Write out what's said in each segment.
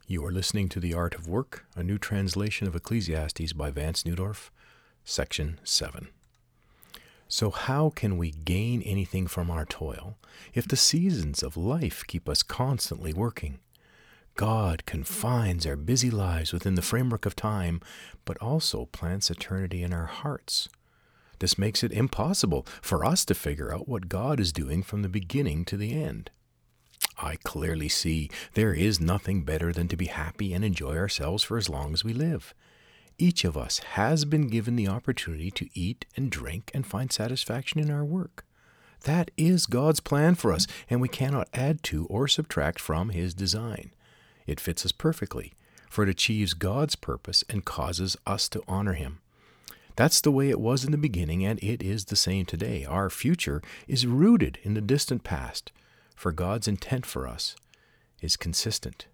You are listening to The Art of Work, a new translation of Ecclesiastes by Vance Neudorf, Section 7. So how can we gain anything from our toil if the seasons of life keep us constantly working? God confines our busy lives within the framework of time, but also plants eternity in our hearts. This makes it impossible for us to figure out what God is doing from the beginning to the end. I clearly see there is nothing better than to be happy and enjoy ourselves for as long as we live. Each of us has been given the opportunity to eat and drink and find satisfaction in our work. That is God's plan for us, and we cannot add to or subtract from His design. It fits us perfectly, for it achieves God's purpose and causes us to honor Him. That's the way it was in the beginning, and it is the same today. Our future is rooted in the distant past, for God's intent for us is consistent.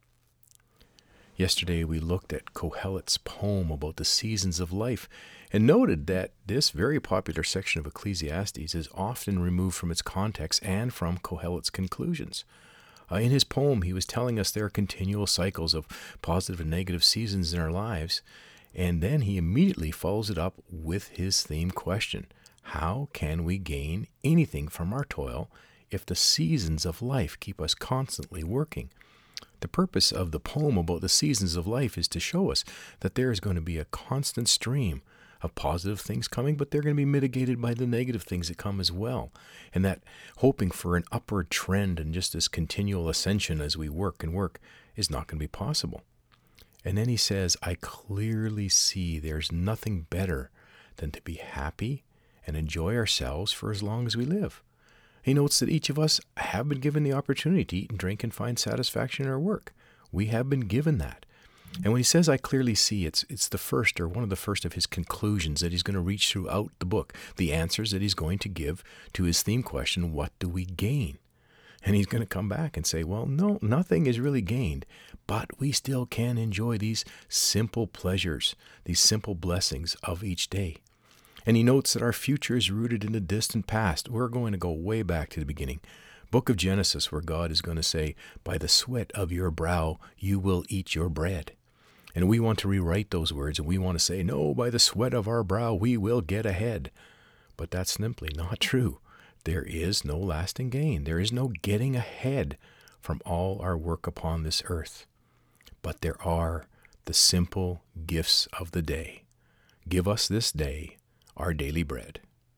Yesterday we looked at Kohelet's poem about the seasons of life and noted that this very popular section of Ecclesiastes is often removed from its context and from Kohelet's conclusions. In his poem, he was telling us there are continual cycles of positive and negative seasons in our lives, and then he immediately follows it up with his theme question: how can we gain anything from our toil if the seasons of life keep us constantly working? The purpose of the poem about the seasons of life is to show us that there is going to be a constant stream of positive things coming, but they're going to be mitigated by the negative things that come as well. And that hoping for an upward trend and just this continual ascension as we work and work is not going to be possible. And then he says, I clearly see there's nothing better than to be happy and enjoy ourselves for as long as we live. He notes that each of us have been given the opportunity to eat and drink and find satisfaction in our work. We have been given that. And when he says, I clearly see, it's the first or one of the first of his conclusions that he's going to reach throughout the book, the answers that he's going to give to his theme question, what do we gain? And he's going to come back and say, well, no, nothing is really gained, but we still can enjoy these simple pleasures, these simple blessings of each day. And he notes that our future is rooted in the distant past. We're going to go way back to the beginning. Book of Genesis, where God is going to say, by the sweat of your brow, you will eat your bread. And we want to rewrite those words, and we want to say, no, by the sweat of our brow, we will get ahead. But that's simply not true. There is no lasting gain. There is no getting ahead from all our work upon this earth. But there are the simple gifts of the day. Give us this day our daily bread.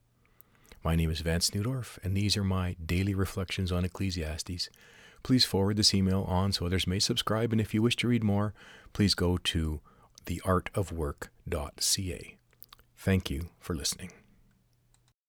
My name is Vance Neudorf, and these are my daily reflections on Ecclesiastes. Please forward this email on so others may subscribe, and if you wish to read more, please go to theartofwork.ca. Thank you for listening.